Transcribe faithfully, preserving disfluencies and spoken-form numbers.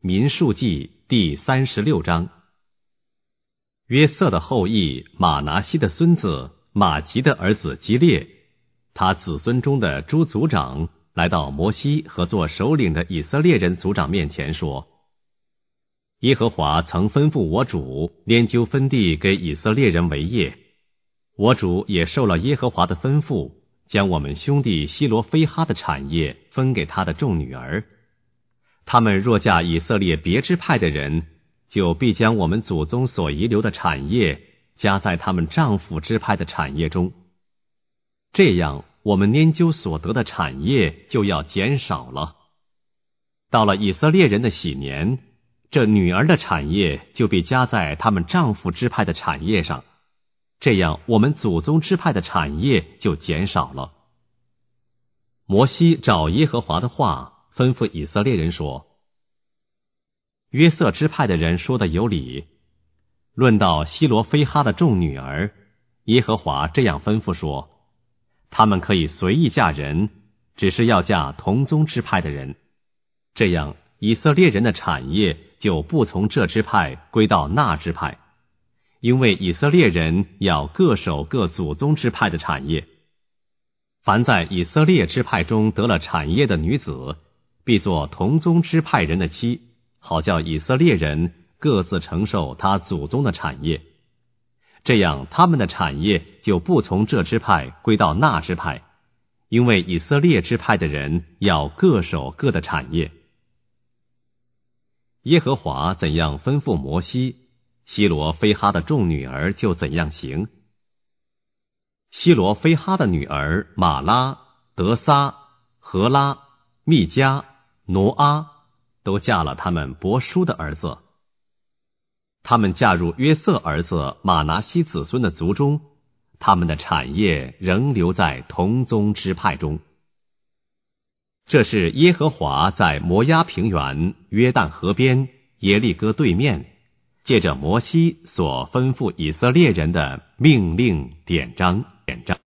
民数记第三十六章。约瑟的后裔马拿西的孙子马吉的儿子基列，他子孙中的诸族长来到摩西和做首领的以色列人族长面前说：耶和华曾吩咐我主拈阄分地给以色列人为业，我主也受了耶和华的吩咐，将我们兄弟希罗非哈的产业分给他的众女儿。他们若嫁以色列别支派的人，就必将我们祖宗所遗留的产业加在他们丈夫支派的产业中，这样我们拈阄所得的产业就要减少了。到了以色列人的喜年，这女儿的产业就被加在他们丈夫支派的产业上，这样我们祖宗支派的产业就减少了。摩西照耶和华的话吩咐以色列人说：约瑟支派的人说的有理，论到希罗非哈的众女儿，耶和华这样吩咐说：他们可以随意嫁人，只是要嫁同宗支派的人，这样以色列人的产业就不从这支派归到那支派，因为以色列人要各守各祖宗支派的产业。凡在以色列支派中得了产业的女子，必做同宗支派人的妻，好叫以色列人各自承受他祖宗的产业，这样他们的产业就不从这支派归到那支派，因为以色列支派的人要各守各的产业。耶和华怎样吩咐摩西，希罗非哈的众女儿就怎样行。希罗非哈的女儿玛拉、德撒、荷拉、密加、挪阿都嫁了他们伯叔的儿子，他们嫁入约瑟儿子马拿西子孙的族中，他们的产业仍留在同宗支派中。这是耶和华在摩押平原约旦河边耶利哥对面，借着摩西所吩咐以色列人的命令典章典章。